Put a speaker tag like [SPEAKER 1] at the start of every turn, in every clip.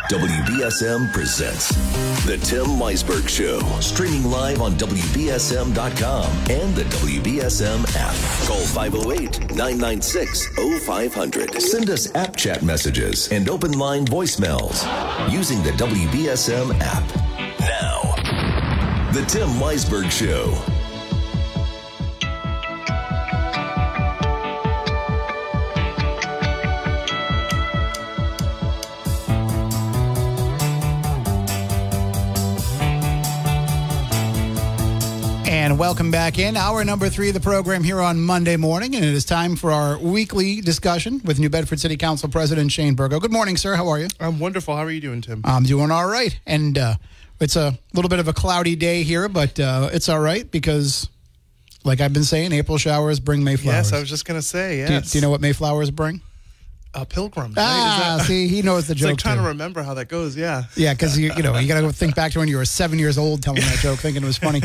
[SPEAKER 1] WBSM presents The Tim Weisberg Show, streaming live on WBSM.com and the WBSM app. Call 508-996-0500. Send us app chat messages and open line voicemails using the WBSM app. Now, The Tim Weisberg Show.
[SPEAKER 2] And welcome back in. Hour number 3 of the program here on Monday morning. And it is time for our weekly discussion with New Bedford City Council President Shane Burgo. Good morning, sir. How are you?
[SPEAKER 3] I'm wonderful. How are you doing, Tim?
[SPEAKER 2] I'm doing all right. And it's a little bit of a cloudy day here, but it's all right because, like I've been saying, April showers bring Mayflowers.
[SPEAKER 3] Yes, I was just going to say, yes.
[SPEAKER 2] Do you know what Mayflowers bring?
[SPEAKER 3] Pilgrims.
[SPEAKER 2] Ah, see, he knows the joke.
[SPEAKER 3] It's like trying
[SPEAKER 2] too.
[SPEAKER 3] to remember how that goes, yeah.
[SPEAKER 2] Yeah, because you got to go think back to when you were 7 years old telling that joke, thinking it was funny.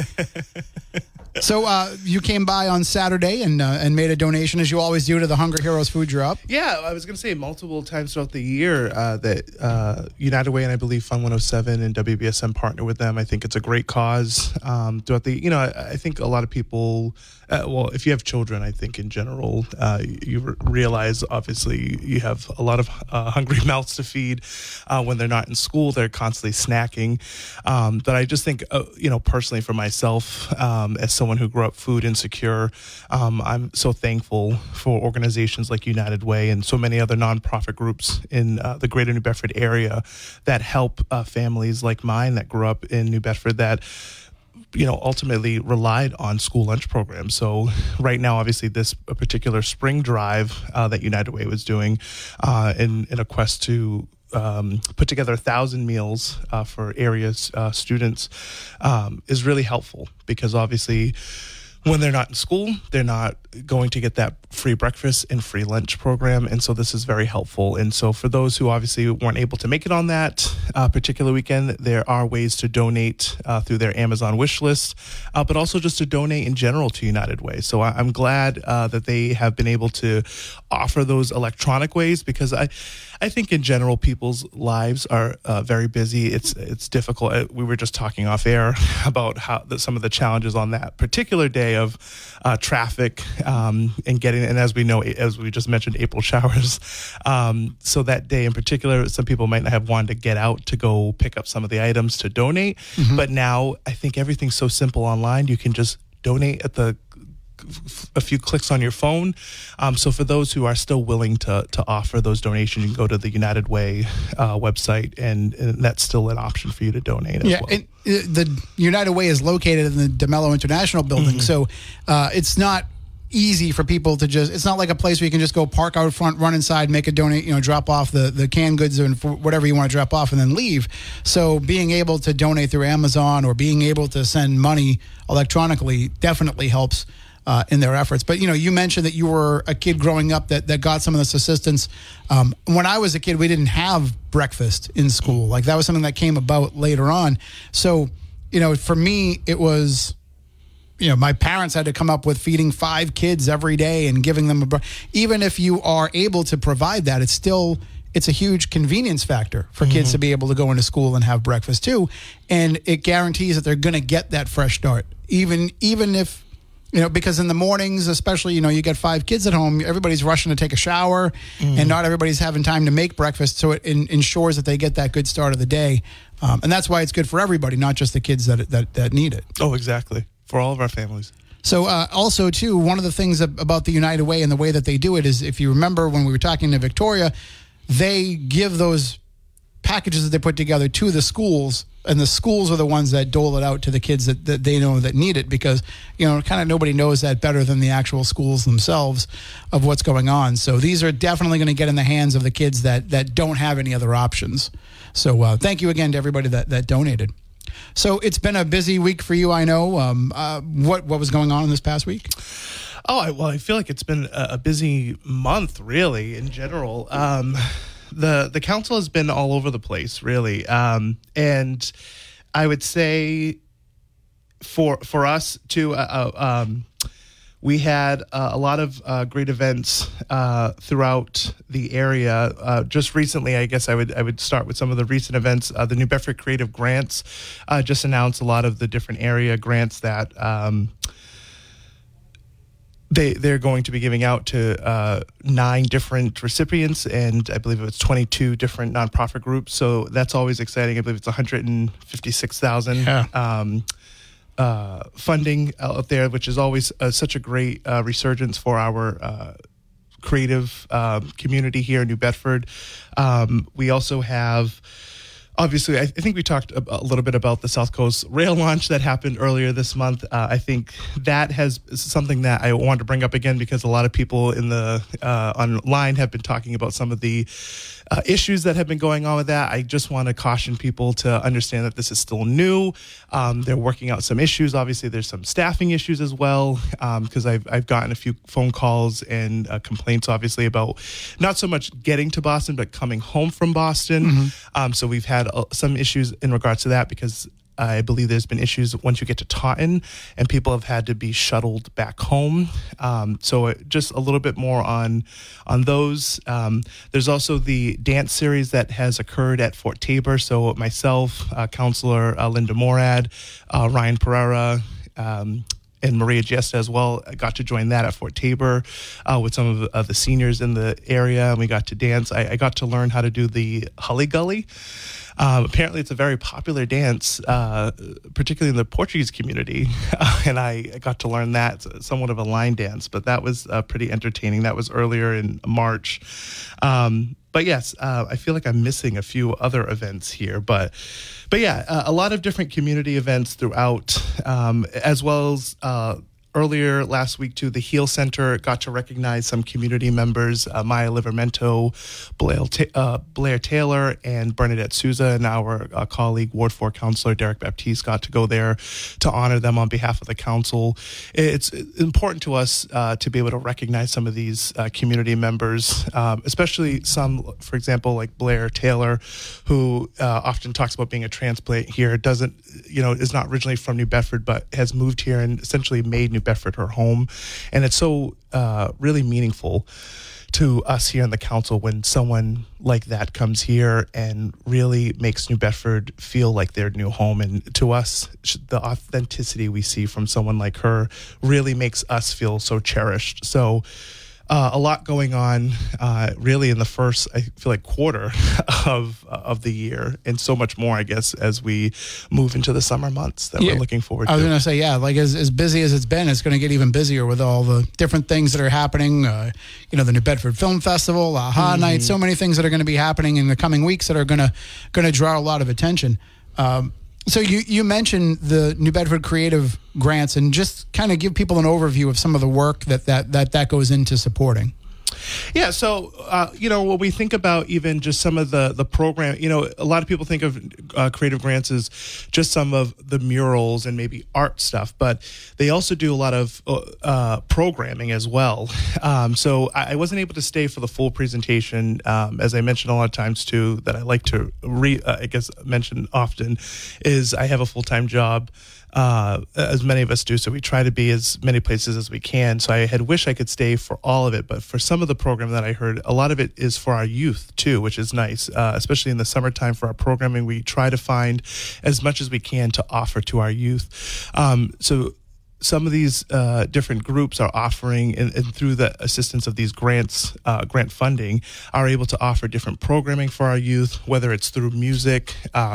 [SPEAKER 2] So you came by on Saturday and made a donation, as you always do, to the Hunger Heroes food drop.
[SPEAKER 3] Yeah, I was going to say multiple times throughout the year that United Way and I believe Fund 107 and WBSM partner with them. I think it's a great cause. Throughout the, I think a lot of people, if you have children, I think in general, you realize obviously you have a lot of hungry mouths to feed when they're not in school. They're constantly snacking. But I just think, personally for myself, as someone who grew up food insecure, I'm so thankful for organizations like United Way and so many other nonprofit groups in the greater New Bedford area that help families like mine that grew up in New Bedford that ultimately relied on school lunch programs. So right now, obviously, this particular spring drive that United Way was doing in a quest to put together 1,000 meals for area students is really helpful because obviously when they're not in school, they're not going to get that free breakfast and free lunch program. And so this is very helpful. And so for those who obviously weren't able to make it on that particular weekend, there are ways to donate through their Amazon wish list, but also just to donate in general to United Way. So I'm glad that they have been able to offer those electronic ways because I think in general, people's lives are very busy. It's difficult. We were just talking off air about how some of the challenges on that particular day of traffic and getting, and as we know, as we just mentioned, April showers. So that day in particular, some people might not have wanted to get out to go pick up some of the items to donate. Mm-hmm. But now I think everything's so simple online. You can just donate at a few clicks on your phone. So for those who are still willing to offer those donations, you can go to the United Way website, and that's still an option for you to donate as well.
[SPEAKER 2] And the United Way is located in the DeMello International Building, mm-hmm. So it's not easy for people to it's not like a place where you can just go park out front, run inside, make a donate, drop off the canned goods and whatever you want to drop off and then leave. So being able to donate through Amazon or being able to send money electronically definitely helps in their efforts. But, you mentioned that you were a kid growing up that got some of this assistance. When I was a kid, we didn't have breakfast in school. Like that was something that came about later on. So, for me, it was, my parents had to come up with feeding 5 kids every day and giving them even if you are able to provide that, it's a huge convenience factor for mm-hmm. kids to be able to go into school and have breakfast too. And it guarantees that they're going to get that fresh start, even if, because in the mornings, especially, you get 5 kids at home, everybody's rushing to take a shower and not everybody's having time to make breakfast. So it ensures that they get that good start of the day. And that's why it's good for everybody, not just the kids that need it.
[SPEAKER 3] Oh, exactly. For all of our families.
[SPEAKER 2] So also, too, one of the things about the United Way and the way that they do it is, if you remember when we were talking to Victoria, they give those packages that they put together to the schools, and the schools are the ones that dole it out to the kids that they know that need it, because kind of nobody knows that better than the actual schools themselves of what's going on. So these are definitely going to get in the hands of the kids that don't have any other options. So thank you again to everybody that donated. So it's been a busy week for you, I know. What was going on in this past week?
[SPEAKER 3] I feel like it's been a busy month, really, in general. The council has been all over the place, really. And I would say for us, too, we had a lot of great events throughout the area. Just recently, I guess I would start with some of the recent events. The New Bedford Creative Grants just announced a lot of the different area grants that they're going to be giving out to 9 different recipients, and I believe it's 22 different nonprofit groups. So that's always exciting. I believe it's $156,000 funding out there, which is always such a great resurgence for our creative community here in New Bedford. We also have. Obviously, I think we talked a little bit about the South Coast Rail launch that happened earlier this month. I think that has something that I wanted to bring up again because a lot of people in the online have been talking about some of the issues that have been going on with that. I just want to caution people to understand that this is still new. They're working out some issues. Obviously, there's some staffing issues as well because I've gotten a few phone calls and complaints, obviously, about not so much getting to Boston, but coming home from Boston. Mm-hmm. So we've had some issues in regards to that because I believe there's been issues once you get to Taunton and people have had to be shuttled back home. So just a little bit more on those. There's also the dance series that has occurred at Fort Tabor. So myself, Counselor Linda Morad, Ryan Pereira, and Maria Giesta as well. I got to join that at Fort Tabor with some of the seniors in the area, and we got to dance. I got to learn how to do the Hully Gully. Apparently, it's a very popular dance, particularly in the Portuguese community, and I got to learn that. It's somewhat of a line dance, but that was pretty entertaining. That was earlier in March. But yes, I feel like I'm missing a few other events here, but yeah, a lot of different community events throughout, as well as earlier last week, too, the Heal Center got to recognize some community members, Maya Livermento, Blair Taylor, and Bernadette Souza, and our colleague, Ward 4 Councilor Derek Baptiste, got to go there to honor them on behalf of the council. It's important to us to be able to recognize some of these community members, especially some, for example, like Blair Taylor, who often talks about being a transplant here, is not originally from New Bedford, but has moved here and essentially made New Bedford her home. And it's so really meaningful to us here in the council when someone like that comes here and really makes New Bedford feel like their new home. And to us, the authenticity we see from someone like her really makes us feel so cherished. So a lot going on really in the first, I feel like, quarter of the year, and so much more, I guess, as we move into the summer months that we're looking forward to.
[SPEAKER 2] I was going to say, yeah, like as busy as it's been, it's going to get even busier with all the different things that are happening. The New Bedford Film Festival, AHA Night, so many things that are going to be happening in the coming weeks that are going to draw a lot of attention. So you mentioned the New Bedford Creative Grants, and just kind of give people an overview of some of the work that goes into supporting. Yeah, so, when we think about even just some of the program, a lot of people think of Creative Grants as just some of the murals and maybe art stuff, but they also do a lot of programming as well. So I wasn't able to stay for the full presentation. As I mentioned a lot of times, too, that I like to mention often, is I have a full-time job. As many of us do, so we try to be as many places as we can. So I had wished I could stay for all of it, but for some of the program that I heard, a lot of it is for our youth too, which is nice, especially in the summertime. For our programming, we try to find as much as we can to offer to our youth. So some of these different groups are offering, and through the assistance of these grants, grant funding, are able to offer different programming for our youth, whether it's through music,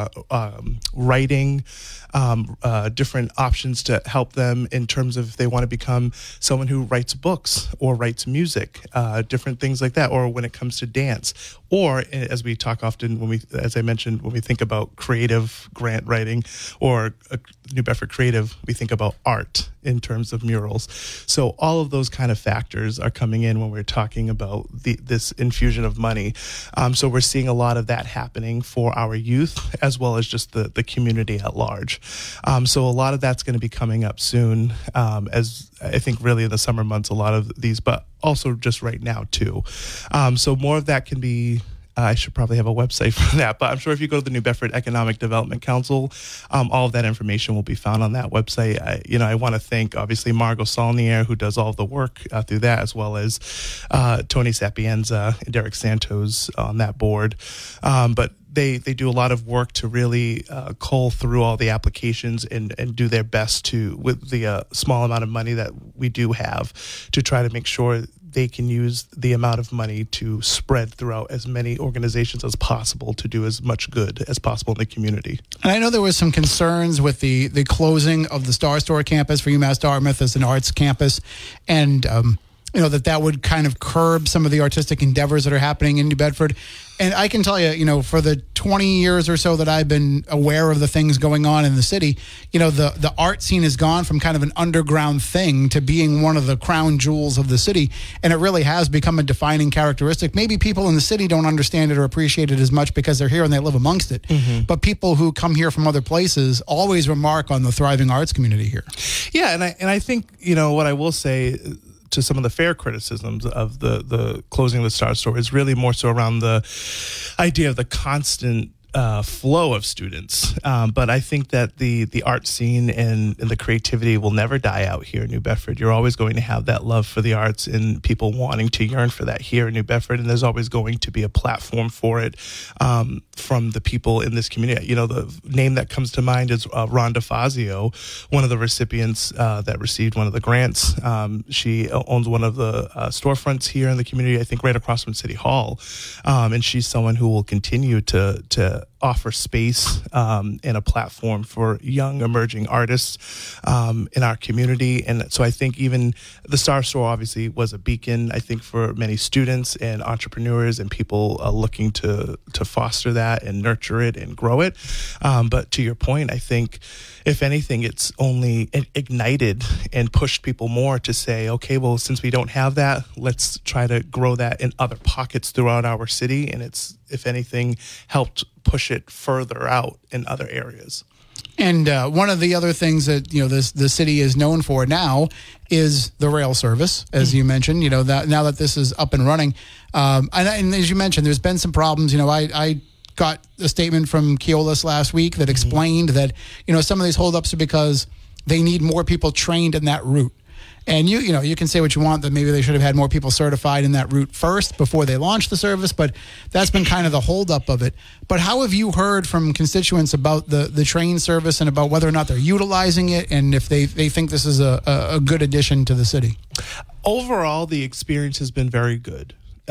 [SPEAKER 2] writing, different options to help them in terms of if they want to become someone who writes books or writes music, different things like that, or when it comes to dance. Or, as we talk often, as I mentioned, when we think about creative grant writing or New Bedford Creative, we think about art in terms of murals. So all of those kind of factors are coming in when we're talking about this infusion of money. So we're seeing a lot of that happening for our youth, as well as just the community at large. So a lot of that's going to be coming up soon, as I think really in the summer months, a lot of these, but also just right now too. So more of that can be
[SPEAKER 3] I should probably have a website for that, but I'm sure if you go to the New Bedford Economic Development Council, all of that information will be found on that website. I want to thank, obviously, Margot Saulnier, who does all the work through that, as well as Tony Sapienza and Derek Santos on that board. But they do a lot of work to really cull through all the applications and do their best to, with the small amount of money that we do have, to try to make sure they can use the amount of money to spread throughout as many organizations as possible to do as much good as possible in the community.
[SPEAKER 2] And I know there was some concerns with the closing of the Star Store campus for UMass Dartmouth as an arts campus, and that would kind of curb some of the artistic endeavors that are happening in New Bedford. And I can tell you, for the 20 years or so that I've been aware of the things going on in the city, the art scene has gone from kind of an underground thing to being one of the crown jewels of the city. And it really has become a defining characteristic. Maybe people in the city don't understand it or appreciate it as much because they're here and they live amongst it. Mm-hmm. But people who come here from other places always remark on the thriving arts community here.
[SPEAKER 3] Yeah, and I think, what I will say to some of the fair criticisms of the closing of the Star Store is really more so around the idea of the constant flow of students. But I think that the art scene and the creativity will never die out here in New Bedford. You're always going to have that love for the arts and people wanting to yearn for that here in New Bedford. And there's always going to be a platform for it from the people in this community. The name that comes to mind is Rhonda Fazio, one of the recipients that received one of the grants. She owns one of the storefronts here in the community, I think right across from City Hall. And she's someone who will continue to offer space and a platform for young emerging artists in our community. And so I think even the Star Store obviously was a beacon, I think, for many students and entrepreneurs and people looking to foster that and nurture it and grow it. But to your point, I think if anything, it's only ignited and pushed people more to say, okay, well, since we don't have that, let's try to grow that in other pockets throughout our city. And it's, if anything, helped push it further out in other areas.
[SPEAKER 2] And one of the other things that the city is known for now is the rail service, as you mentioned. That now that this is up and running, and as you mentioned, there's been some problems. I got a statement from Keolis last week that explained that some of these holdups are because they need more people trained in that route. And you can say what you want, that maybe they should have had more people certified in that route first before they launched the service, but that's been kind of the holdup of it. But how have you heard from constituents about the train service and about whether or not they're utilizing it, and if they think this is a good addition to the city?
[SPEAKER 3] Overall, the experience has been very good.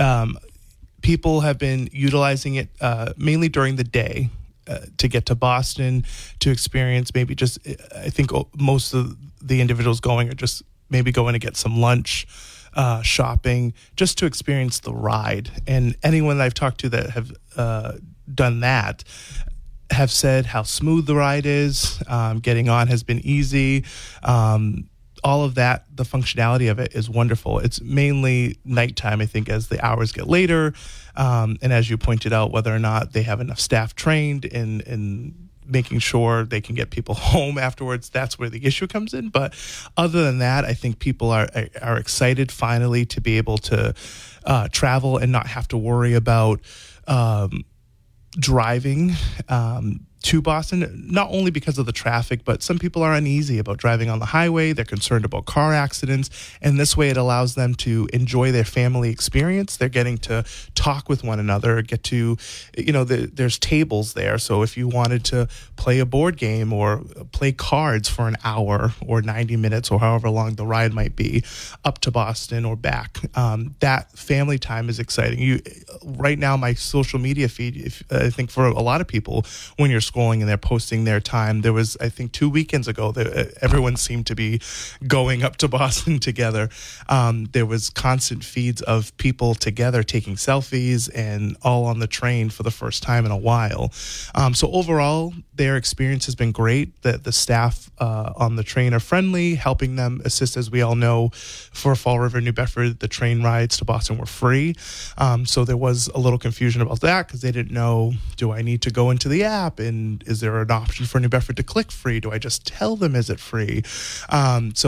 [SPEAKER 3] People have been utilizing it mainly during the day to get to Boston, to experience maybe just, I think most of the individuals going are just maybe going to get some lunch, shopping, just to experience the ride. And anyone that I've talked to that have done that have said how smooth the ride is. Getting on has been easy. All of that, the functionality of it is wonderful. It's mainly nighttime, I think, as the hours get later. And as you pointed out, whether or not they have enough staff trained in making sure they can get people home afterwards, that's where the issue comes in. But other than that, I think people are excited finally to be able to travel and not have to worry about driving to Boston, not only because of the traffic, but some people are uneasy about driving on the highway. They're concerned about car accidents. And this way it allows them to enjoy their family experience. They're getting to talk with one another, get to, there's tables there. So if you wanted to play a board game or play cards for an hour or 90 minutes or however long the ride might be up to Boston or back, that family time is exciting. Right now, my social media feed, I think for a lot of people, when you're scrolling and they're posting their time, there was, I think 2 weekends ago, everyone seemed to be going up to Boston together. There was constant feeds of people together taking selfies and all on the train for the first time in a while. So overall, their experience has been great. The staff on the train are friendly, helping them assist. As we all know, for Fall River, New Bedford, the train rides to Boston were free. So there was a little confusion about that because they didn't know, do I need to go into the app? And is there an option for New Bedford to click free? Do I just tell them, is it free? So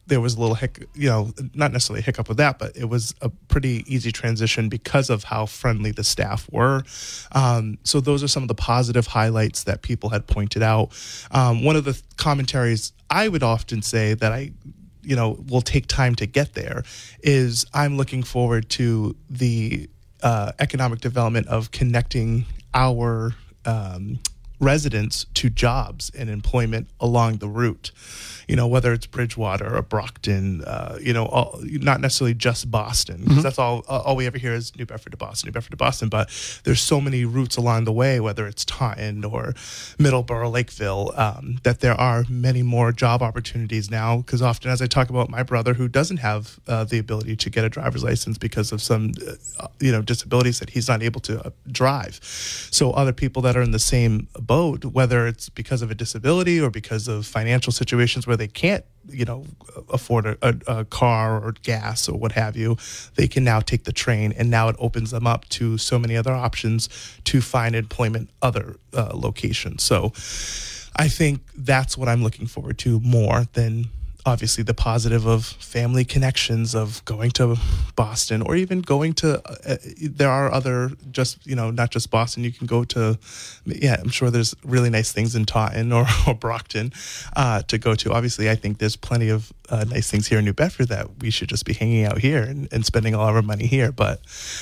[SPEAKER 3] there was a little not necessarily a hiccup with that, but it was a pretty easy transition because of how friendly the staff were. So those are some of the positive highlights that people had pointed out. One of the commentaries I would often say that will take time to get there is I'm looking forward to the economic development of connecting our residents to jobs and employment along the route. Whether it's Bridgewater or Brockton, not necessarily just Boston, because that's all we ever hear is New Bedford to Boston, but there's so many routes along the way, whether it's Taunton or Middleborough, Lakeville, that there are many more job opportunities now, because often as I talk about my brother who doesn't have the ability to get a driver's license because of some, disabilities that he's not able to drive. So other people that are in the same boat, whether it's because of a disability or because of financial situations where they can't, afford a car or gas or what have you, they can now take the train, and now it opens them up to so many other options to find employment other locations. So I think that's what I'm looking forward to more than obviously the positive of family connections of going to Boston, or even going to, there are other not just Boston, you can go to, I'm sure there's really nice things in Taunton or Brockton to go to. Obviously, I think there's plenty of nice things here in New Bedford that we should just be hanging out here and spending all of our money here. But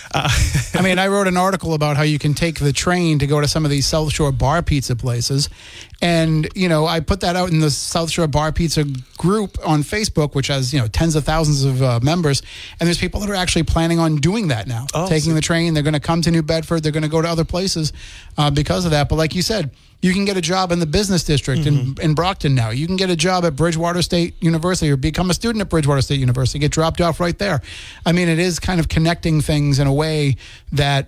[SPEAKER 2] I wrote an article about how you can take the train to go to some of these South Shore bar pizza places. And, I put that out in the South Shore Bar Pizza group on Facebook, which has, tens of thousands of members. And there's people that are actually planning on doing that now, taking the train. They're going to come to New Bedford. They're going to go to other places because of that. But like you said, you can get a job in the business district in Brockton now. You can get a job at Bridgewater State University or become a student at Bridgewater State University, get dropped off right there. It is kind of connecting things in a way that,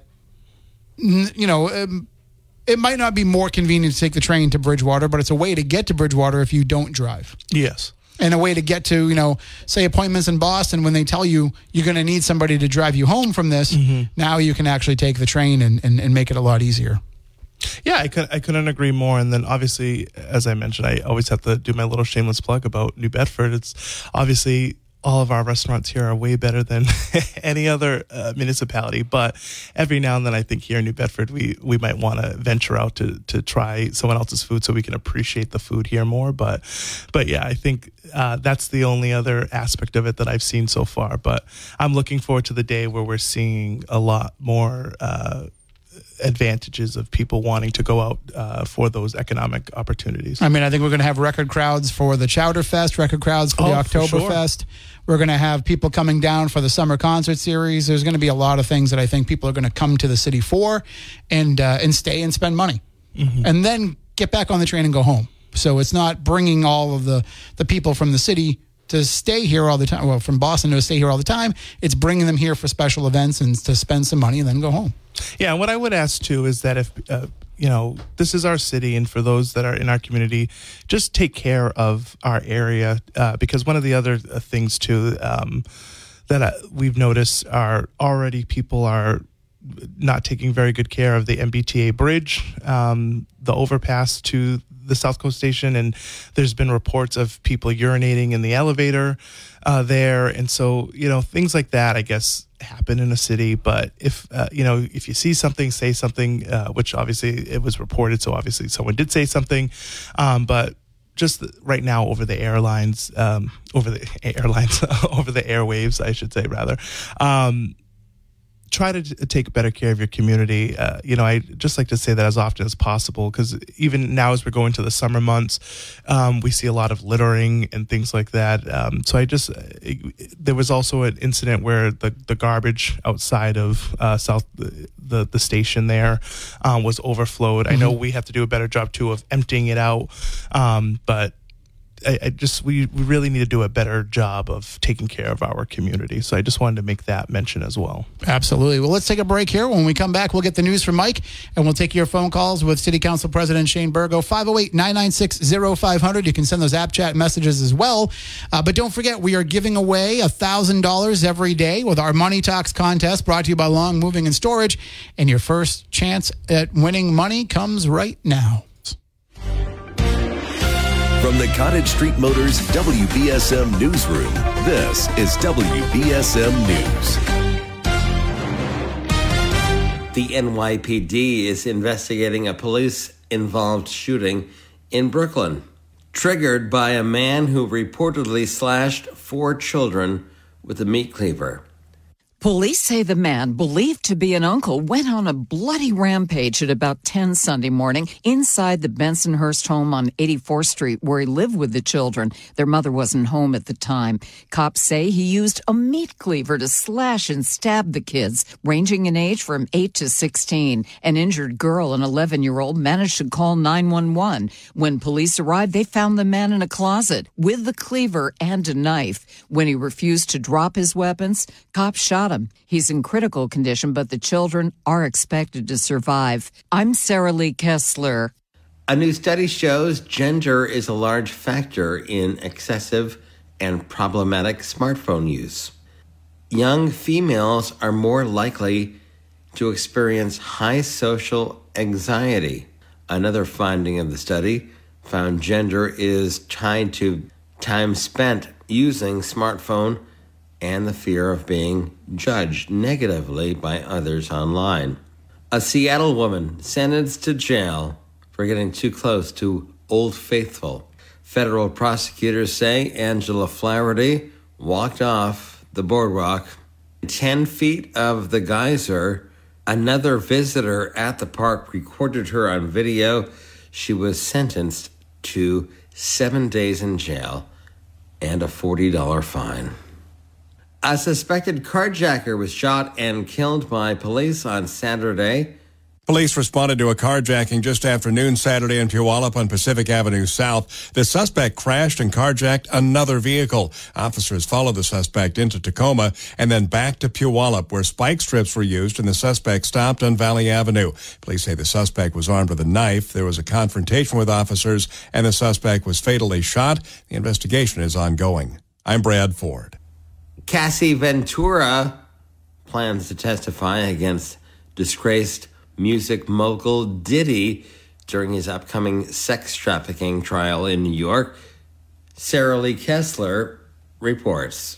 [SPEAKER 2] it might not be more convenient to take the train to Bridgewater, but it's a way to get to Bridgewater if you don't drive.
[SPEAKER 3] Yes.
[SPEAKER 2] And a way to get to, say appointments in Boston, when they tell you you're going to need somebody to drive you home from this, now you can actually take the train and make it a lot easier.
[SPEAKER 3] Yeah, I couldn't agree more. And then obviously, as I mentioned, I always have to do my little shameless plug about New Bedford. It's obviously all of our restaurants here are way better than any other municipality. But every now and then, I think here in New Bedford, we might want to venture out to try someone else's food so we can appreciate the food here more. But yeah, I think that's the only other aspect of it that I've seen so far. But I'm looking forward to the day where we're seeing a lot more advantages of people wanting to go out for those economic opportunities.
[SPEAKER 2] I think we're going to have record crowds for the Chowder Fest, record crowds for the Oktoberfest. Sure. We're going to have people coming down for the summer concert series. There's going to be a lot of things that I think people are going to come to the city for and stay and spend money and then get back on the train and go home. So it's not bringing all of the people from the city to stay here all the time. Well, from Boston to stay here all the time. It's bringing them here for special events and to spend some money and then go home.
[SPEAKER 3] Yeah, and what I would ask too is that if this is our city, and for those that are in our community, just take care of our area because one of the other things too that we've noticed are already people are not taking very good care of the MBTA bridge, the overpass to the South Coast Station, and there's been reports of people urinating in the elevator there, and so things like that, I guess, happen in a city. But if if you see something, say something, which obviously it was reported, so obviously someone did say something, but just right now over the airwaves, I should say, rather. Try to take better care of your community. I just like to say that as often as possible, because even now as we're going to the summer months, we see a lot of littering and things like that. There was also an incident where the garbage outside of the station there was overflowed. I know we have to do a better job too of emptying it out, but we really need to do a better job of taking care of our community. So I just wanted to make that mention as well.
[SPEAKER 2] Absolutely. Well, let's take a break here. When we come back, we'll get the news from Mike, and we'll take your phone calls with City Council President Shane Burgo, 508-996-0500. You can send those app chat messages as well. But don't forget, we are giving away $1,000 every day with our Money Talks contest, brought to you by Long Moving and Storage. And your first chance at winning money comes right now.
[SPEAKER 1] From the Cottage Street Motors WBSM Newsroom, this is WBSM News.
[SPEAKER 4] The NYPD is investigating a police-involved shooting in Brooklyn, triggered by a man who reportedly slashed 4 children with a meat cleaver.
[SPEAKER 5] Police say the man, believed to be an uncle, went on a bloody rampage at about 10 Sunday morning inside the Bensonhurst home on 84th Street, where he lived with the children. Their mother wasn't home at the time. Cops say he used a meat cleaver to slash and stab the kids, ranging in age from 8 to 16. An injured girl, an 11-year-old, managed to call 911. When police arrived, they found the man in a closet with the cleaver and a knife. When he refused to drop his weapons, cops shot him. He's in critical condition, but the children are expected to survive. I'm Sarah Lee Kessler.
[SPEAKER 4] A new study shows gender is a large factor in excessive and problematic smartphone use. Young females are more likely to experience high social anxiety. Another finding of the study found gender is tied to time spent using smartphone and the fear of being judged negatively by others online. A Seattle woman sentenced to jail for getting too close to Old Faithful. Federal prosecutors say Angela Flaherty walked off the boardwalk 10 feet of the geyser. Another visitor at the park recorded her on video. She was sentenced to 7 days in jail and a $40 fine. A suspected carjacker was shot and killed by police on Saturday.
[SPEAKER 6] Police responded to a carjacking just after noon Saturday in Puyallup on Pacific Avenue South. The suspect crashed and carjacked another vehicle. Officers followed the suspect into Tacoma and then back to Puyallup, where spike strips were used, and the suspect stopped on Valley Avenue. Police say the suspect was armed with a knife. There was a confrontation with officers, and the suspect was fatally shot. The investigation is ongoing. I'm Brad Ford.
[SPEAKER 4] Cassie Ventura plans to testify against disgraced music mogul Diddy during his upcoming sex trafficking trial in New York. Sarah Lee Kessler reports.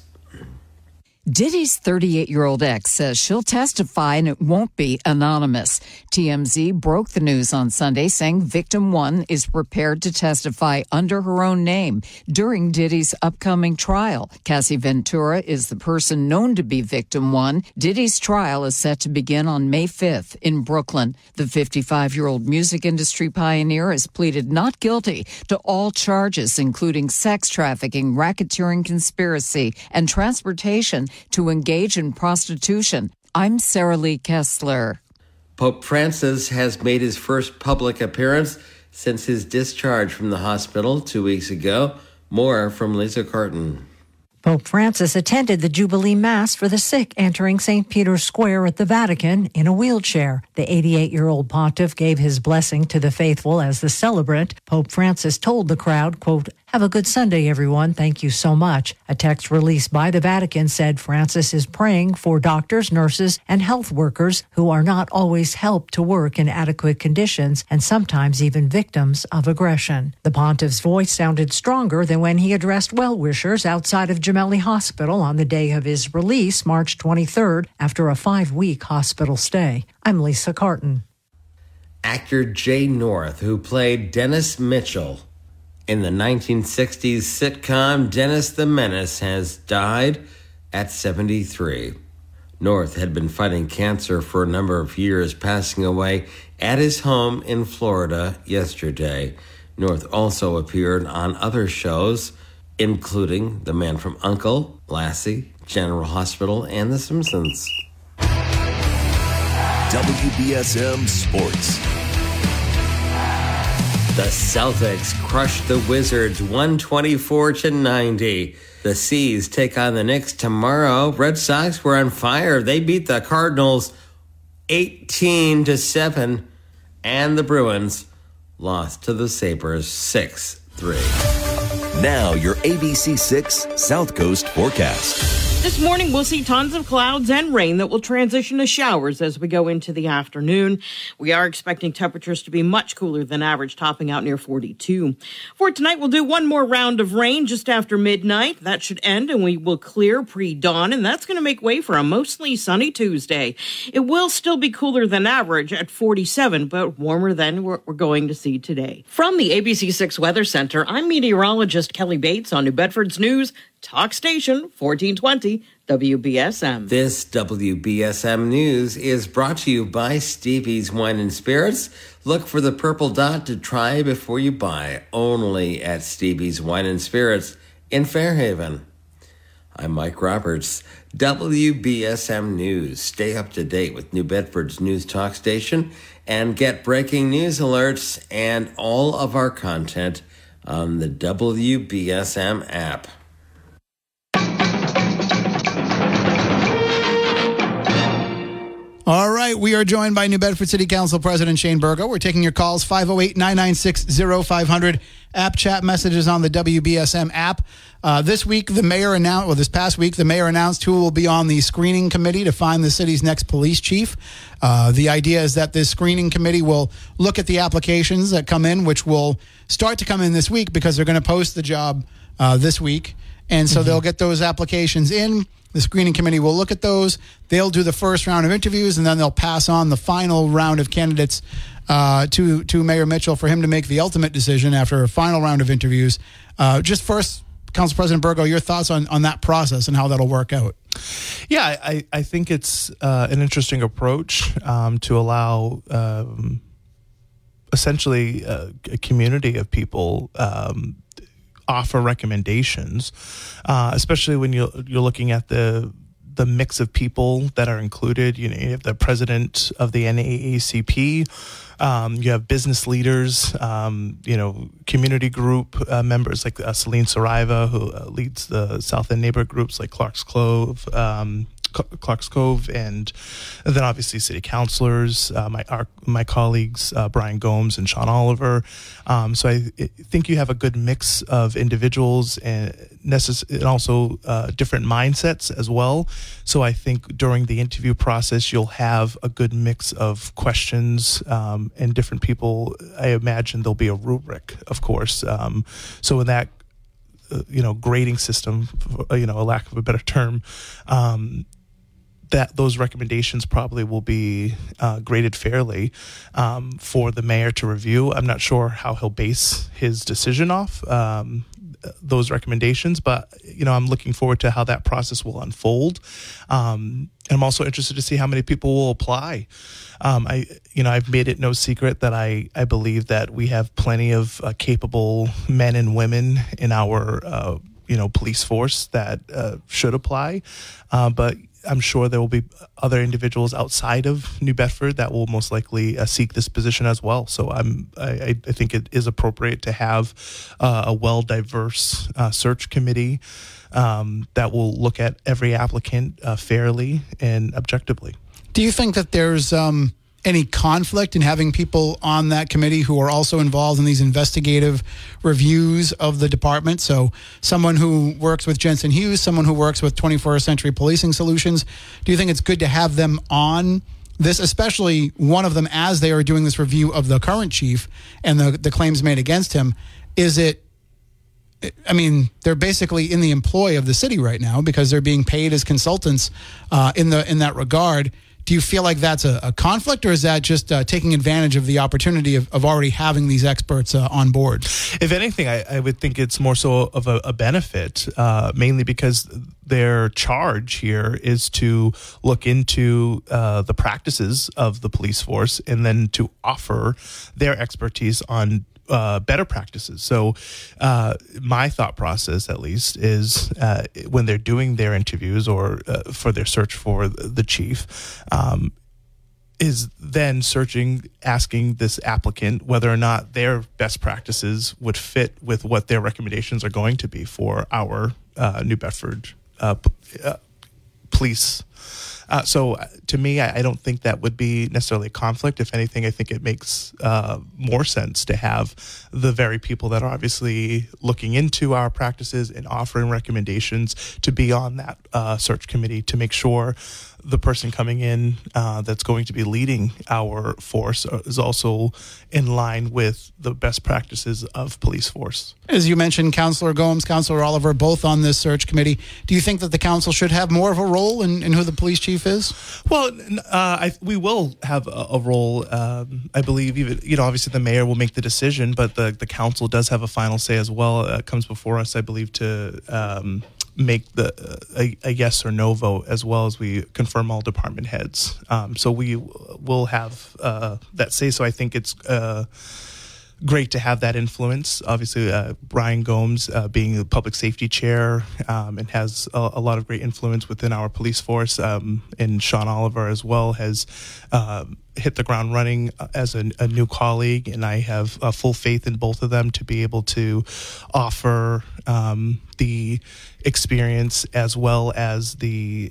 [SPEAKER 5] Diddy's 38-year-old ex says she'll testify and it won't be anonymous. TMZ broke the news on Sunday, saying Victim 1 is prepared to testify under her own name during Diddy's upcoming trial. Cassie Ventura is the person known to be Victim 1. Diddy's trial is set to begin on May 5th in Brooklyn. The 55-year-old music industry pioneer has pleaded not guilty to all charges, including sex trafficking, racketeering, conspiracy, and transportation to engage in prostitution. I'm Sarah Lee Kessler.
[SPEAKER 4] Pope Francis has made his first public appearance since his discharge from the hospital 2 weeks ago. More from Lisa Carton.
[SPEAKER 7] Pope Francis attended the Jubilee Mass for the sick entering St. Peter's Square at the Vatican in a wheelchair. The 88-year-old pontiff gave his blessing to the faithful as the celebrant. Pope Francis told the crowd, quote, "Have a good Sunday, everyone. Thank you so much." A text released by the Vatican said Francis is praying for doctors, nurses, and health workers who are not always helped to work in adequate conditions and sometimes even victims of aggression. The pontiff's voice sounded stronger than when he addressed well-wishers outside of Gemelli Hospital on the day of his release, March 23rd, after a 5-week hospital stay. I'm Lisa Carton.
[SPEAKER 4] Actor Jay North, who played Dennis Mitchell in the 1960s sitcom Dennis the Menace, has died at 73. North had been fighting cancer for a number of years, passing away at his home in Florida yesterday. North also appeared on other shows, including The Man from U.N.C.L.E., Lassie, General Hospital, and The Simpsons.
[SPEAKER 1] WBSM Sports.
[SPEAKER 4] The Celtics crushed the Wizards 124-90. The C's take on the Knicks tomorrow. Red Sox were on fire. They beat the Cardinals 18-7, and the Bruins lost to the Sabres 6-3.
[SPEAKER 1] Now your ABC6 South Coast forecast.
[SPEAKER 8] This morning, we'll see tons of clouds and rain that will transition to showers as we go into the afternoon. We are expecting temperatures to be much cooler than average, topping out near 42. For tonight, we'll do one more round of rain just after midnight. That should end, and we will clear pre-dawn, and that's going to make way for a mostly sunny Tuesday. It will still be cooler than average at 47, but warmer than what we're going to see today. From the ABC6 Weather Center, I'm meteorologist Kelly Bates on New Bedford's News Talk Station 1420 WBSM.
[SPEAKER 4] This WBSM News is brought to you by Stevie's Wine and Spirits. Look for the purple dot to try before you buy, only at Stevie's Wine and Spirits in Fairhaven. I'm Mike Roberts. WBSM News. Stay up to date with New Bedford's News Talk Station and get breaking news alerts and all of our content on the WBSM app.
[SPEAKER 2] All right, we are joined by New Bedford City Council President Shane Burgo. We're taking your calls, 508-996-0500. App chat messages on the WBSM app. This past week, the mayor announced who will be on the screening committee to find the city's next police chief. The idea is that this screening committee will look at the applications that come in, which will start to come in this week because they're going to post the job this week. And so they'll get those applications in. The screening committee will look at those. They'll do the first round of interviews, and then they'll pass on the final round of candidates to Mayor Mitchell for him to make the ultimate decision after a final round of interviews. Just first, Council President Burgo, your thoughts on that process and how that'll work out.
[SPEAKER 3] Yeah, I think it's an interesting approach to allow essentially a community of people offer recommendations, especially when you're looking at the mix of people that are included. You have the president of the NAACP, you have business leaders, community group members like Celine Saraiva, who leads the South End neighborhood groups like Clark's Cove, and then obviously city councilors, my colleagues Brian Gomes and Sean Oliver. So I think you have a good mix of individuals and also different mindsets as well. So I think during the interview process, you'll have a good mix of questions and different people. I imagine there'll be a rubric, of course. So in that grading system, a lack of a better term, that those recommendations probably will be graded fairly for the mayor to review. I'm not sure how he'll base his decision off those recommendations, but I'm looking forward to how that process will unfold. And I'm also interested to see how many people will apply. I've made it no secret that I believe that we have plenty of capable men and women in our police force that should apply, but I'm sure there will be other individuals outside of New Bedford that will most likely seek this position as well. So I think it is appropriate to have a well-diverse search committee that will look at every applicant fairly and objectively.
[SPEAKER 2] Do you think that there's any conflict in having people on that committee who are also involved in these investigative reviews of the department? So someone who works with Jensen Hughes, someone who works with 21st Century Policing Solutions. Do you think it's good to have them on this, especially one of them as they are doing this review of the current chief and the claims made against him? They're basically in the employ of the city right now because they're being paid as consultants in that regard. Do you feel like that's a conflict, or is that just taking advantage of the opportunity of already having these experts on board?
[SPEAKER 3] If anything, I would think it's more so of a benefit, mainly because their charge here is to look into the practices of the police force and then to offer their expertise on better practices. So my thought process, at least, is when they're doing their interviews or for their search for the chief, is then asking this applicant whether or not their best practices would fit with what their recommendations are going to be for our New Bedford police So to me, I don't think that would be necessarily a conflict. If anything, I think it makes more sense to have the very people that are obviously looking into our practices and offering recommendations to be on that search committee to make sure the person coming in that's going to be leading our force is also in line with the best practices of police force.
[SPEAKER 2] As you mentioned, Councillor Gomes, Councillor Oliver, both on this search committee. Do you think that the council should have more of a role in who the police chief is?
[SPEAKER 3] Well, we will have a role. I believe, even obviously the mayor will make the decision, but the council does have a final say as well. It comes before us, I believe, to make a yes or no vote, as well as we confirm all department heads. So we will have that say. So I think it's great to have that influence. Obviously, Brian Gomes being the public safety chair and has a lot of great influence within our police force, and Sean Oliver as well has hit the ground running as a new colleague, and I have full faith in both of them to be able to offer the experience as well as the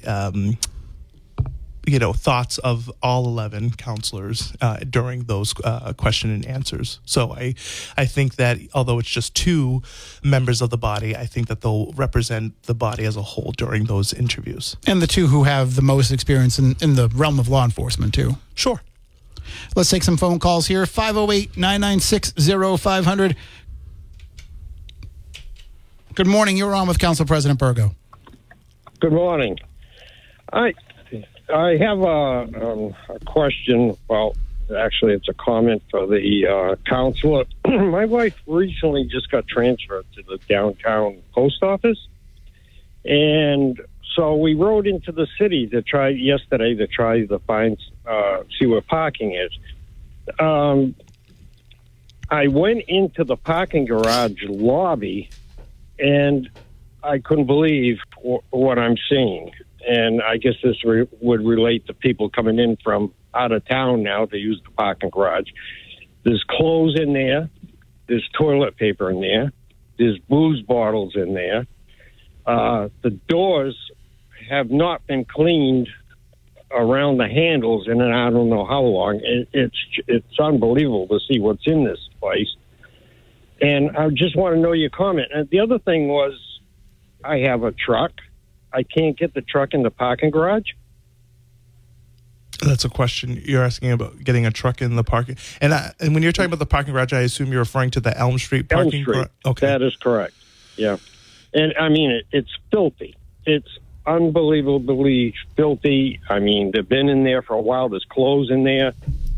[SPEAKER 3] thoughts of all 11 counselors during those question and answers. So I think that although it's just 2 members of the body, I think that they'll represent the body as a whole during those interviews.
[SPEAKER 2] And the 2 who have the most experience in the realm of law enforcement, too.
[SPEAKER 3] Sure.
[SPEAKER 2] Let's take some phone calls here. 508-996-0500. Good morning. You're on with Council President Burgo.
[SPEAKER 9] Good morning. I have a question. Well, actually, it's a comment for the councilor. My wife recently just got transferred to the downtown post office, and so we rode into the city to try to find see where parking is. I went into the parking garage lobby, and I couldn't believe what I'm seeing. And I guess this would relate to people coming in from out of town now to use the parking garage. There's clothes in there. There's toilet paper in there. There's booze bottles in there. The doors have not been cleaned around the handles in I don't know how long. It's unbelievable to see what's in this place. And I just want to know your comment. And the other thing was, I have a truck. I can't get the truck in the parking garage.
[SPEAKER 3] That's a question you're asking about, getting a truck in the parking. And when you're talking about the parking garage, I assume you're referring to the Elm Street parking garage?
[SPEAKER 9] Okay. That is correct. Yeah. And I mean, it's filthy. It's unbelievably filthy. I mean, they've been in there for a while. There's clothes in there.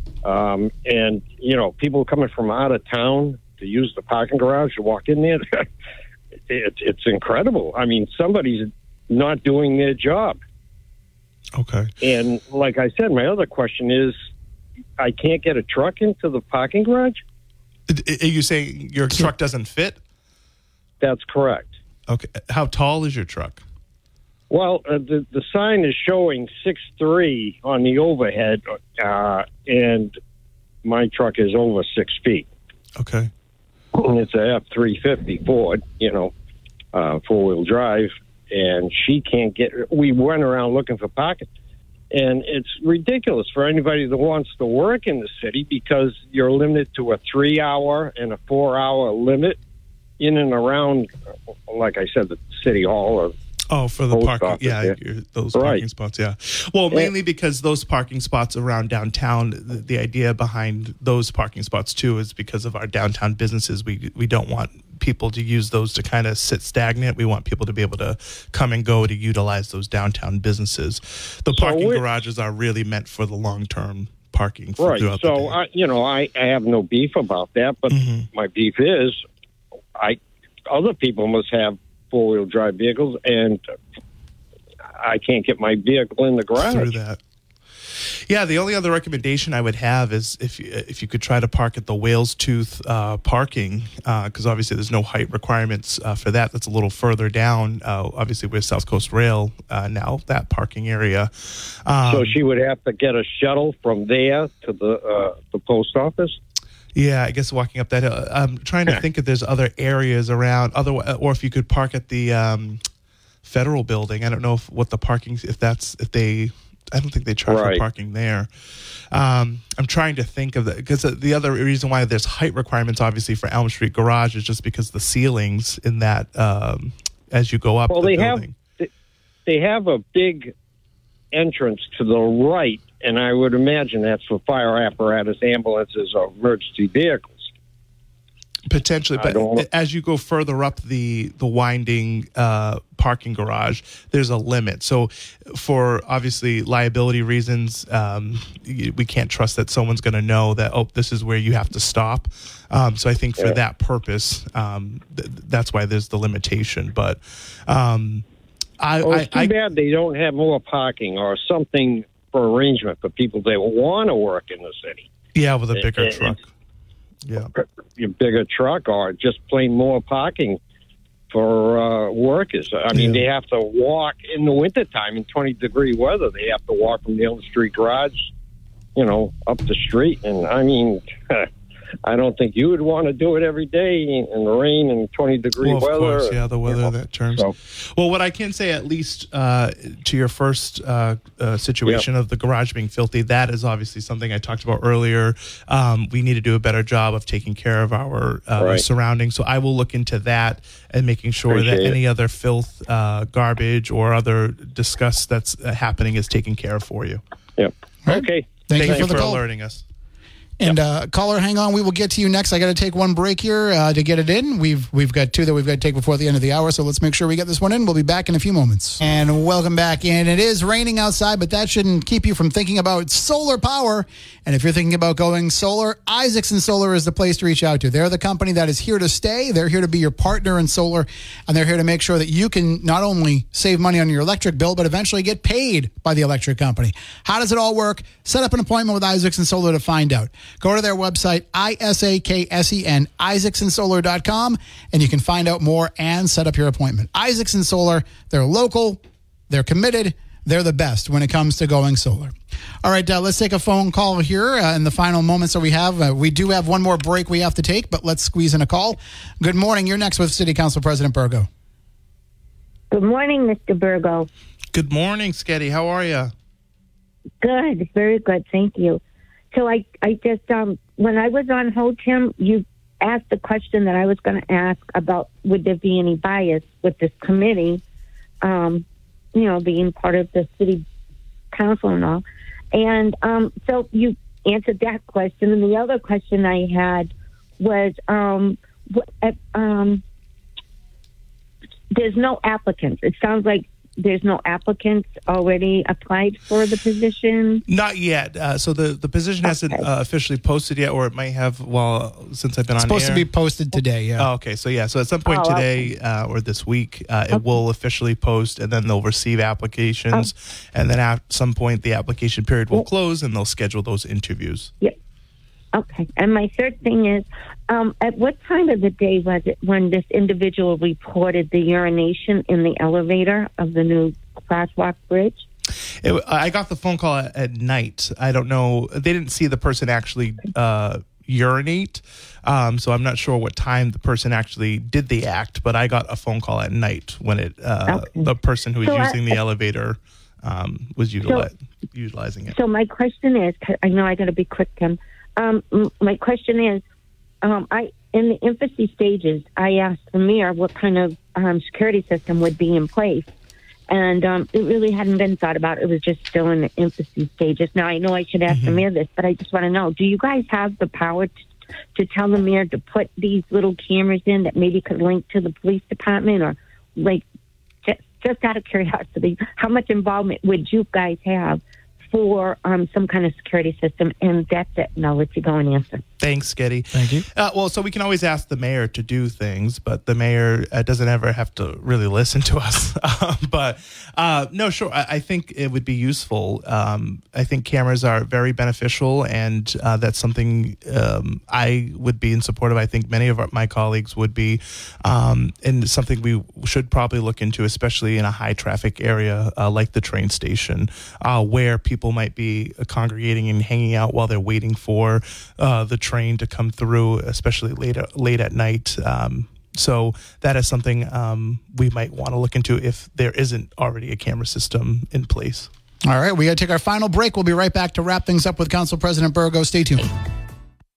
[SPEAKER 9] And, people coming from out of town to use the parking garage to walk in there. It's incredible. I mean, somebody's not doing their job.
[SPEAKER 3] Okay.
[SPEAKER 9] And like I said, my other question is, I can't get a truck into the parking garage?
[SPEAKER 3] Are you saying your truck doesn't fit?
[SPEAKER 9] That's correct.
[SPEAKER 3] Okay. How tall is your truck?
[SPEAKER 9] Well, the sign is showing 6'3" on the overhead, and my truck is over 6 feet.
[SPEAKER 3] Okay.
[SPEAKER 9] It's a F-350 Ford, four-wheel drive, and she can't get. We went around looking for parking, and it's ridiculous for anybody that wants to work in the city because you're limited to a 3-hour and a 4-hour limit in and around, like I said, the city hall or.
[SPEAKER 3] Oh, for the parking,
[SPEAKER 9] office,
[SPEAKER 3] those parking spots, yeah. Well, mainly because those parking spots around downtown, the idea behind those parking spots, too, is because of our downtown businesses. We don't want people to use those to kind of sit stagnant. We want people to be able to come and go to utilize those downtown businesses. The parking garages are really meant for the long-term parking.
[SPEAKER 9] Right, so, I have no beef about that, but my beef is other people must have four-wheel drive vehicles, and I can't get my vehicle in the garage.
[SPEAKER 3] Through that. Yeah, the only other recommendation I would have is if you could try to park at the Whale's Tooth parking, because obviously there's no height requirements for that. That's a little further down. Obviously, with South Coast Rail now, that parking area.
[SPEAKER 9] So she would have to get a shuttle from there to the post office?
[SPEAKER 3] Yeah, I guess walking up that hill. I'm trying to think if there's other areas around, or if you could park at the federal building. I don't know what the parking, I don't think they charge for parking there. I'm trying to think of that, because the other reason why there's height requirements, obviously, for Elm Street Garage is just because the ceilings in that, as you go up the building.
[SPEAKER 9] They have a big entrance to the right, and I would imagine that's for fire apparatus, ambulances, or emergency vehicles.
[SPEAKER 3] Potentially, but as you go further up the winding parking garage, there's a limit. So for obviously liability reasons, we can't trust that someone's going to know that, this is where you have to stop. So I think for that purpose, that's why there's the limitation. But
[SPEAKER 9] it's too bad they don't have more parking or something for arrangement for people that want to work in the city.
[SPEAKER 3] Yeah, with a bigger truck. Yeah,
[SPEAKER 9] your bigger truck, or just plain more parking for workers. I mean, they have to walk in the wintertime in 20-degree weather. They have to walk from the Elm Street Garage, up the street. And I mean, I don't think you would want to do it every day in the rain and 20-degree weather.
[SPEAKER 3] Of course, the weather that terms. So. Well, what I can say, at least to your first situation of the garage being filthy, that is obviously something I talked about earlier. We need to do a better job of taking care of our surroundings. So I will look into that and making sure that any other filth, garbage, or other disgust that's happening is taken care of for you.
[SPEAKER 9] Yep.
[SPEAKER 2] Right.
[SPEAKER 9] Okay.
[SPEAKER 2] Thank you for
[SPEAKER 3] alerting us.
[SPEAKER 2] And caller, hang on. We will get to you next. I got to take one break here to get it in. We've got two that we've got to take before the end of the hour, so let's make sure we get this one in. We'll be back in a few moments. And welcome back in. It is raining outside, but that shouldn't keep you from thinking about solar power. And if you're thinking about going solar, Isaacson Solar is the place to reach out to. They're the company that is here to stay. They're here to be your partner in solar, and they're here to make sure that you can not only save money on your electric bill, but eventually get paid by the electric company. How does it all work? Set up an appointment with Isaacson Solar to find out. Go to their website, ISAKSEN, IsaacsonSolar.com, and you can find out more and set up your appointment. Isaacson Solar, they're local, they're committed, they're the best when it comes to going solar. All right, let's take a phone call here in the final moments that we have. We do have one more break we have to take, but let's squeeze in a call. Good morning. You're next with City Council President Burgo.
[SPEAKER 10] Good morning, Mr. Burgo.
[SPEAKER 3] Good morning, Sketty. How are you?
[SPEAKER 10] Good. Very good. Thank you. So I just, when I was on hold, Tim, you asked the question that I was going to ask about would there be any bias with this committee, being part of the city council and all. And so you answered that question. And the other question I had was there's no applicants. It sounds like there's no applicants already applied for the position?
[SPEAKER 3] Not yet. So the position hasn't officially posted yet, or it might have, since I've been on air.
[SPEAKER 2] It's supposed to be posted today, yeah.
[SPEAKER 3] Oh, okay. So at some point today or this week, it will officially post, and then they'll receive applications. And then at some point, the application period will close, and they'll schedule those interviews.
[SPEAKER 10] Yeah. Okay. And my third thing is, at what time of the day was it when this individual reported the urination in the elevator of the new crosswalk bridge?
[SPEAKER 3] I got the phone call at night. I don't know. They didn't see the person actually urinate, so I'm not sure what time the person actually did the act, but I got a phone call at night when the person who was using the elevator was utilizing it.
[SPEAKER 10] So my question is, I know I got to be quick, Kim. My question is, in the infancy stages, I asked the mayor what kind of security system would be in place, and it really hadn't been thought about. It was just still in the infancy stages. Now, I know I should ask the mayor this, but I just want to know, do you guys have the power to tell the mayor to put these little cameras in that maybe could link to the police department, or just out of curiosity, how much involvement would you guys have for some kind of security system? And that's it. And I'll let you go and answer.
[SPEAKER 3] Thanks, Sketty.
[SPEAKER 2] Thank you.
[SPEAKER 3] So we can always ask the mayor to do things, but the mayor doesn't ever have to really listen to us. No, sure. I think it would be useful. I think cameras are very beneficial, and that's something I would be in support of. I think many of my colleagues would be, and something we should probably look into, especially in a high traffic area like the train station, where people might be congregating and hanging out while they're waiting for the train to come through, especially late at night. So that is something we might want to look into if there isn't already a camera system in place.
[SPEAKER 2] All right, we got to take our final break. We'll be right back to wrap things up with Council President Burgo. Stay tuned.